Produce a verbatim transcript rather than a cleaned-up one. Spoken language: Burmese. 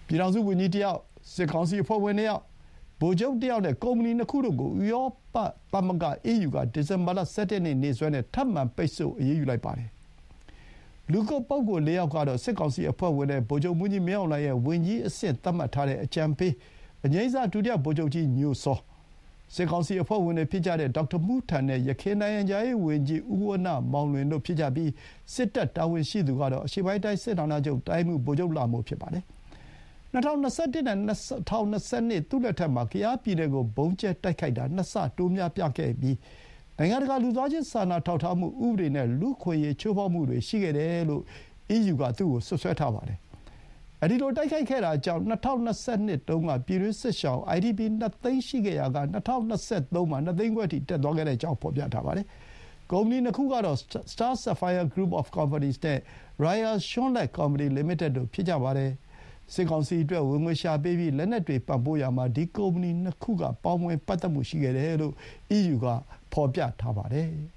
ပြည်ထောင်စုဝန်ကြီးတယောက်စစ်ကောင်စီအဖွဲ့ဝင်တယောက်ဗိုလ်ချုပ်တယောက်နဲ့ကုမ္ပဏီနှစ်ခုတို့ကိုဥရောပသမဂ္ဂ အီးယူ ကဒီဇင်ဘာလ ၁၁ ရက်နေ့နေ့စွဲနဲ့ထပ်မံပိတ်ဆို့အရေးယူလိုက်ပါတယ်။လူကုန်ပုဂ္ဂိုလ်လေးယောက်ကတော့စစ်ကောင်စီအဖွဲ့ဝင်တဲ့ဗိုလ်ချုပ်မှူးကြီးမင်းအောင်လှိုင်ရဲ့ဝန်ကြီးအဆင့်သတ်မှတ်ထားတဲ့အကြံပေးအငြိမ်းစားဒုတိယဗိုလ်ချုပ်ကြီးညိုစောစစ်ကောင်စီအဖွဲ့ဝင်တွေဖြစ်ကြတဲ့ဒေါက်တာမူးထန်နဲ့ယခင်နိုင်ငံခြားရေးဝန်ကြီးဦးဝဏ္ဏမောင်လွင်တို့ဖြစ်ကြပြီးစစ်တပ်တာဝန်ရှိသူကတော့အရှေ့ပိုင်းတိုင်းစစ်ဌာနချုပ်တိုင်းမှုဗိုလ်ချုပ်လာမို့ဖြစ်ပါတယ်။၂၀၂၁ နဲ့၂၀၂၂ သူ့လက်ထက်မှာကယားပြည်နယ်ကိုဘုံကျဲတိုက်ခိုက်တာနှစ်ဆတိုးများပြခဲ့ပြီးနိုင်ငံတကာလူသားချင်းစာနာထောက်ထားမှုဥပဒေနဲ့လူ့ခွင့်ရေးချိုးဖောက်မှုတွေရှိခဲ့တယ်လို့ အီးယူ ကသူ့ကိုစွပ်စွဲထားပါတယ်။အဲဒီလိုတိုက်ခိုက်ခဲ့တာကြောင့်၂၀၂၂ တုန်းကပြည်တွင်းစစ်ရှောင် အိုင်ဒီပီ နှစ်သိန်းရှိခဲ့ရာက၂၀၂၃ မှာနှစ်သိန်းခွဲအထိတက်သွားခဲ့ကြောင်းဖော်ပြထားပါတယ်။ကုမ္ပဏီနှစ်ခုကတော့ Star Sapphire Group of Companies နဲ့ Royal Shortleg Company Limited တို့ဖြစ်ကြပါတယ်။စစ်ကောင်စီအတွက်ဝင်ငွေရှာပေးပြီးလက်နက်တွေပံ့ပိုးရာမှာဒီကုမ္ပဏီနှစ်ခုကပေါင်းဝင်ပတ်သက်မှုရှိခဲ့တယ်လို့ အီးယူ ကဖော်ပြထားပါတယ်။